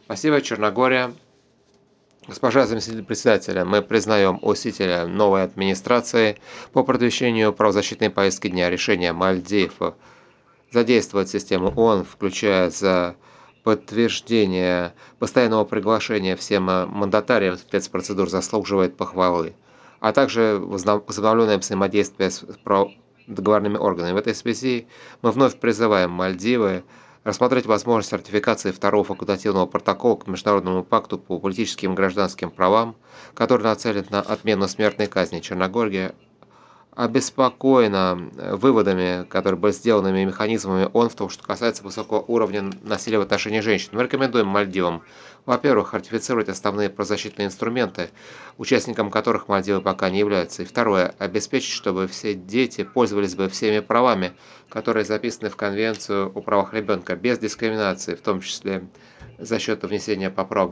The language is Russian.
Спасибо, Черногория. Госпожа заместитель председателя, мы признаем усилия новой администрации по продвижению правозащитной повестки дня. Решение Мальдив задействовать систему ООН, включая за подтверждение постоянного приглашения всем мандатариям спецпроцедур, заслуживает похвалы, а также возобновленное взаимодействие с договорными органами. В этой связи мы вновь призываем Мальдивы рассмотреть возможность ратификации второго факультативного протокола к Международному пакту по политическим и гражданским правам, который нацелен на отмену смертной казни. Черногория обеспокоена выводами, которые были сделаны механизмами ООН в том, что касается высокого уровня насилия в отношении женщин. Мы рекомендуем Мальдивам, во-первых, ратифицировать основные правозащитные инструменты, участником которых Мальдивы пока не являются. И второе, обеспечить, чтобы все дети пользовались бы всеми правами, которые записаны в Конвенцию о правах ребенка, без дискриминации, в том числе за счет внесения поправок